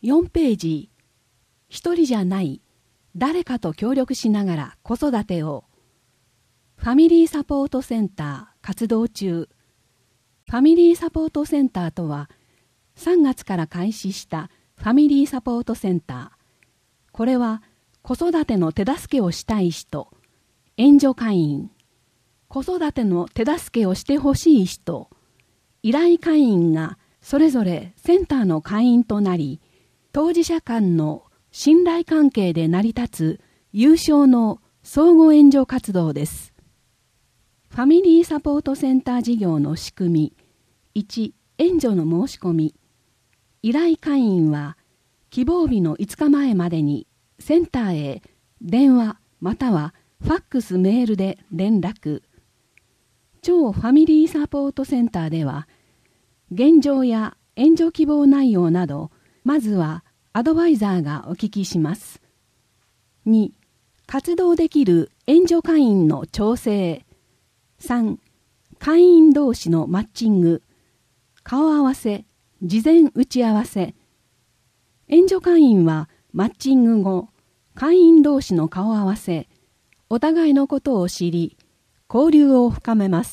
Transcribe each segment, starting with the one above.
4ページ、一人じゃない誰かと協力しながら子育てを。ファミリーサポートセンター活動中。ファミリーサポートセンターとは、3月から開始したファミリーサポートセンター。これは子育ての手助けをしたい人、援助会員、子育ての手助けをしてほしい人、依頼会員がそれぞれセンターの会員となり、当事者間の信頼関係で成り立つ有償の相互援助活動です。ファミリーサポートセンター事業の仕組み。1、援助の申し込み。依頼会員は希望日の5日前までにセンターへ電話またはファックスメールで連絡。超ファミリーサポートセンターでは、現状や援助希望内容など、まずはアドバイザーがお聞きします。2、活動できる援助会員の調整。3、会員同士のマッチング。顔合わせ、事前打ち合わせ。援助会員はマッチング後、会員同士の顔合わせ、お互いのことを知り、交流を深めます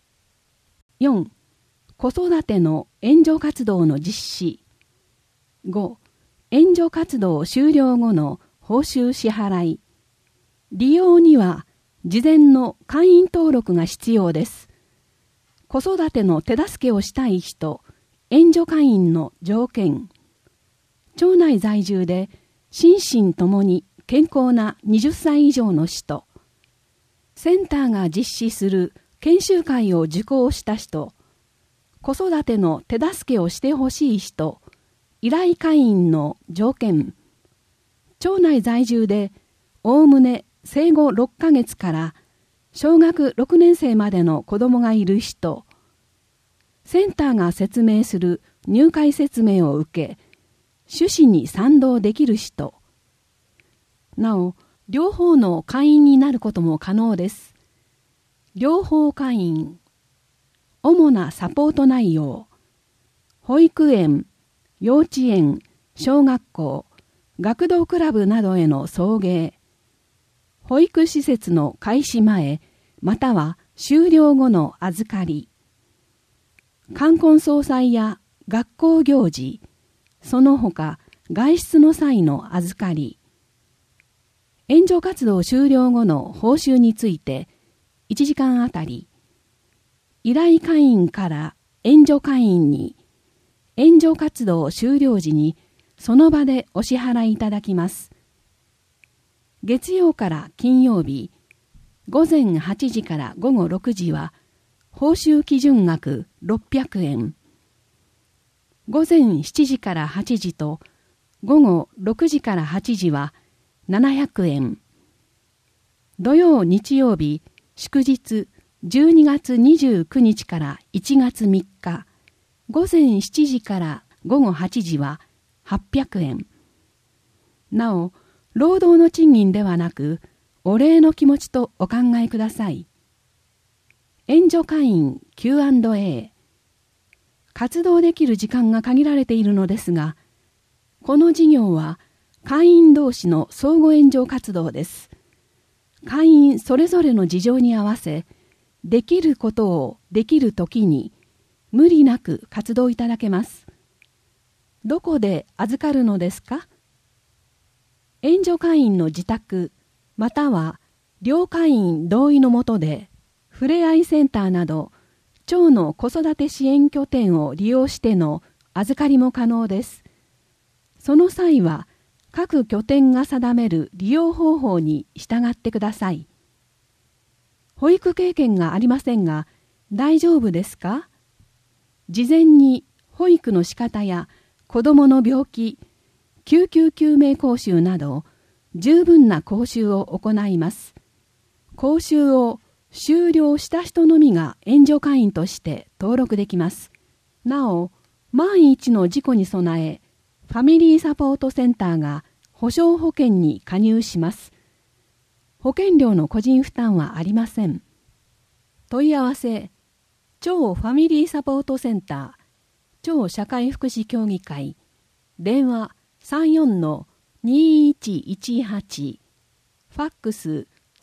。4、子育ての援助活動の実施。5、援助活動終了後の報酬支払い。利用には事前の会員登録が必要です。子育ての手助けをしたい人、援助会員の条件。町内在住で心身ともに健康な20歳以上の人。センターが実施する研修会を受講した人。子育ての手助けをしてほしい人。依頼会員の条件。町内在住でおおむね生後6ヶ月から小学6年生までの子供がいる人。センターが説明する入会説明を受け、趣旨に賛同できる人。なお、両方の会員になることも可能です。両方会員。主なサポート内容。保育園、幼稚園、小学校、学童クラブなどへの送迎。保育施設の開始前、または終了後の預かり。冠婚葬祭や学校行事、その他外出の際の預かり。援助活動終了後の報酬について、1時間あたり、依頼会員から援助会員に、援助活動終了時にその場でお支払いいただきます。月曜から金曜日、午前8時から午後6時は、報酬基準額600円。午前7時から8時と午後6時から8時は700円。土曜日曜日、祝日12月29日から1月3日、午前7時から午後8時は800円。なお、労働の賃金ではなく、お礼の気持ちとお考えください。援助会員 Q&A。活動できる時間が限られているのですが、この事業は会員同士の相互援助活動です。会員それぞれの事情に合わせ、できることをできるときに無理なく活動いただけます。どこで預かるのですか？援助会員の自宅、または両会員同意のもとで、ふれあいセンターなど、町の子育て支援拠点を利用しての預かりも可能です。その際は、各拠点が定める利用方法に従ってください。保育経験がありませんが、大丈夫ですか？事前に保育の仕方や子どもの病気、救急救命講習など、十分な講習を行います。講習を終了した人のみが援助会員として登録できます。なお、万一の事故に備え、ファミリーサポートセンターが保証保険に加入します。保険料の個人負担はありません。問い合わせ、超ファミリーサポートセンター、超社会福祉協議会、電話 34-2118、ファックス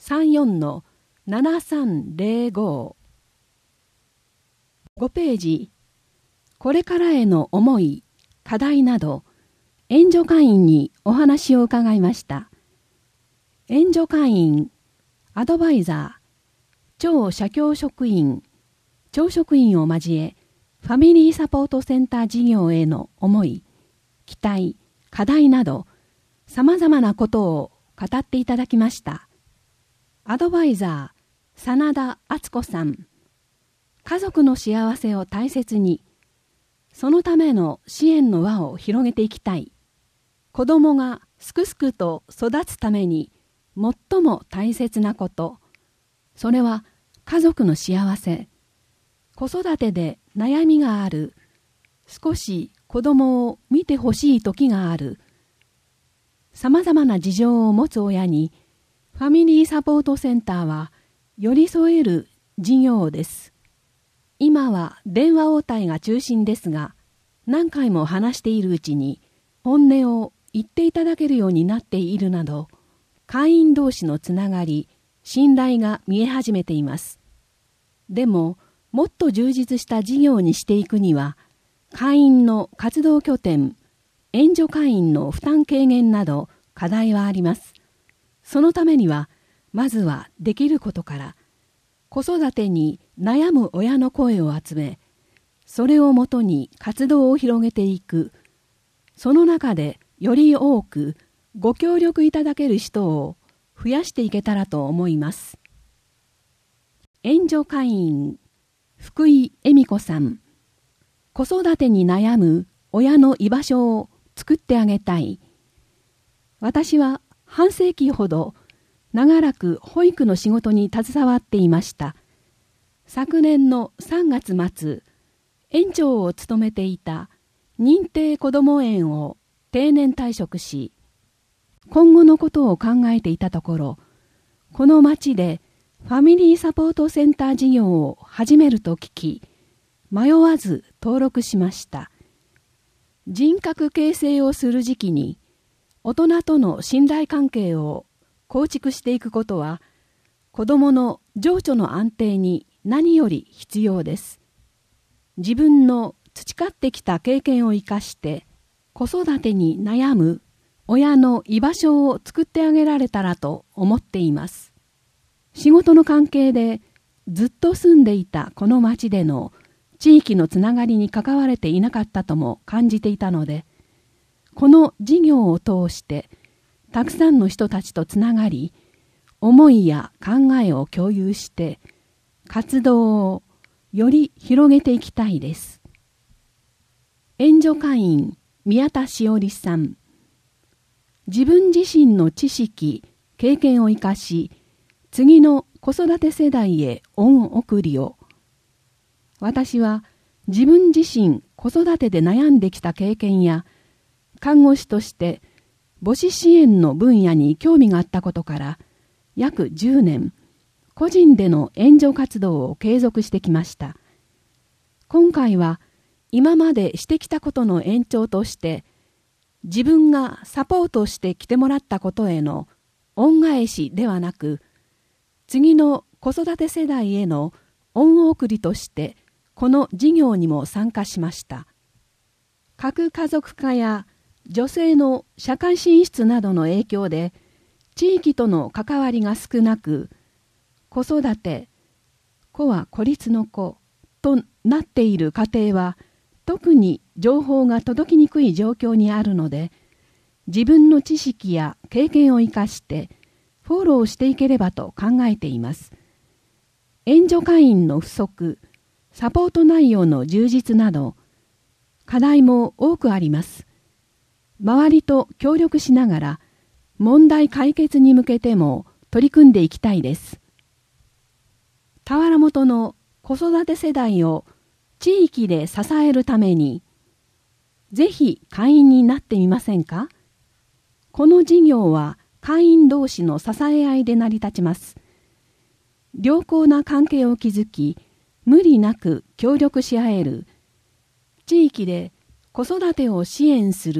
34-7305。5ページ、これからへの思い、課題など、援助会員にお話を伺いました。援助会員、アドバイザー、超社協職員、教職員を交え、ファミリーサポートセンター事業への思い、期待、課題など、様々なことを語っていただきました。アドバイザー、真田敦子さん。家族の幸せを大切に、そのための支援の輪を広げていきたい。子供がすくすくと育つために最も大切なこと、それは家族の幸せ。子育てで悩みがある。少し子供を見てほしい時がある。さまざまな事情を持つ親に、ファミリーサポートセンターは寄り添える事業です。今は電話応対が中心ですが、何回も話しているうちに本音を言っていただけるようになっているなど、会員同士のつながり、信頼が見え始めています。でも、もっと充実した事業にしていくには、会員の活動拠点、援助会員の負担軽減など課題はあります。そのためには、まずはできることから、子育てに悩む親の声を集め、それをもとに活動を広げていく。その中でより多くご協力いただける人を増やしていけたらと思います。援助会員、福井恵美子さん。子育てに悩む親の居場所を作ってあげたい。私は半世紀ほど長らく保育の仕事に携わっていました。昨年の3月末、園長を務めていた認定こども園を定年退職し、今後のことを考えていたところ、この町でファミリーサポートセンター事業を始めると聞き、迷わず登録しました。人格形成をする時期に、大人との信頼関係を構築していくことは、子どもの情緒の安定に何より必要です。自分の培ってきた経験を生かして、子育てに悩む親の居場所を作ってあげられたらと思っています。仕事の関係でずっと住んでいたこの町での地域のつながりに関われていなかったとも感じていたので、この事業を通してたくさんの人たちとつながり、思いや考えを共有して活動をより広げていきたいです。援助会員宮田しおりさん。自分自身の知識、経験を生かし、次の子育て世代へ恩送りを。私は自分自身子育てで悩んできた経験や、看護師として母子支援の分野に興味があったことから、約10年、個人での援助活動を継続してきました。今回は今までしてきたことの延長として、自分がサポートしてきてもらったことへの恩返しではなく、次の子育て世代への恩送りとして、この事業にも参加しました。核家族化や女性の社会進出などの影響で、地域との関わりが少なく、子育て、子は孤立の子となっている家庭は、特に情報が届きにくい状況にあるので、自分の知識や経験を生かしてフォローしていければと考えています。援助会員の不足、サポート内容の充実など、課題も多くあります。周りと協力しながら、問題解決に向けても取り組んでいきたいです。田原本の子育て世代を地域で支えるために、ぜひ会員になってみませんか？この事業は会員同士の支え合いで成り立ちます。良好な関係を築き、無理なく協力し合える、地域で子育てを支援する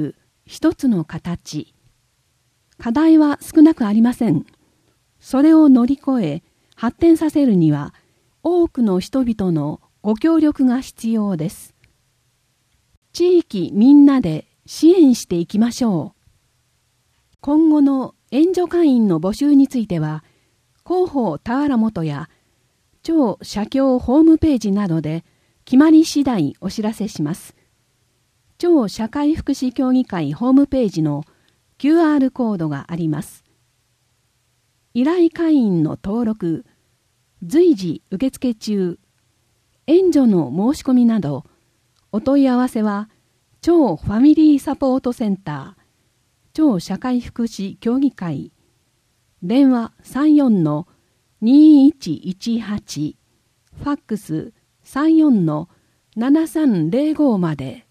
一つの形。課題は少なくありません。それを乗り越え発展させるには多くの人々のご協力が必要です。地域みんなで支援していきましょう。今後の援助会員の募集については、広報田原本や超社協ホームページなどで決まり次第お知らせします。超社会福祉協議会ホームページの QR コードがあります。依頼会員の登録、随時受付中、援助の申し込みなど、お問い合わせは、超ファミリーサポートセンター、超社会福祉協議会、電話34-2118、ファックス34-7305まで。